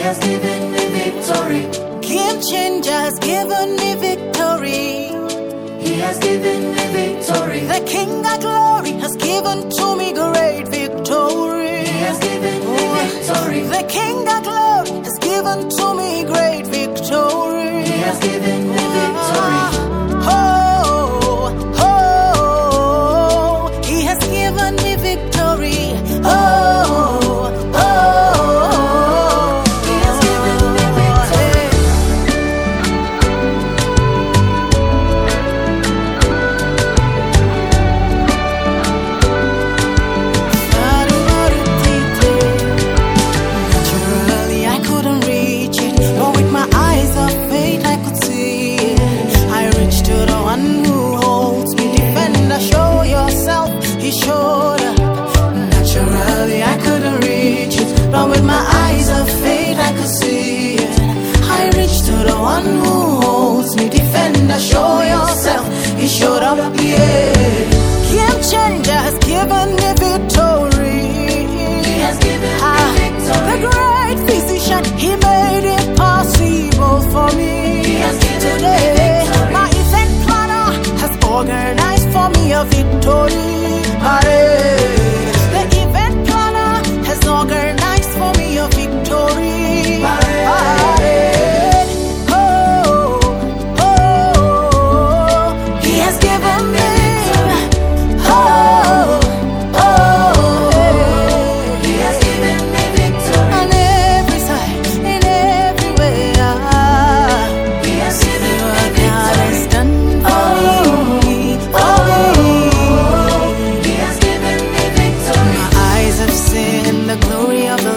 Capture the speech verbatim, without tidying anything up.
has given me victory. Game changer has given me victory. He has given me victory. The King of glory has given to me great victory. He has given me victory. The King of glory has given to me great victory. He has given me victory. Oh, oh, he has given me victory. Oh, oh, He has given me victory. Naturally, I couldn't reach it, but with my eyes of faith, I could see it. I reached to the one who holds me. Defender, show yourself. He showed up. Naturally, I couldn't reach it, but with my eyes of faith, I could see it. I reached to the one who holds me. Defender, show yourself. He showed up, yeah. Game changer has given me victory. He has given me Ah, the victory. great physician, he made it possible for me. He has given me Today, victory. my event planner has organized for me a victory. Parade. The event planner has organized for me a victory. Parade. Oh, oh, he has given me. Oh, oh, He has given me victory. on every side, in every way. Ah, He has given me what God victory. has done for me, for me. He has given me victory. My eyes have seen the glory of the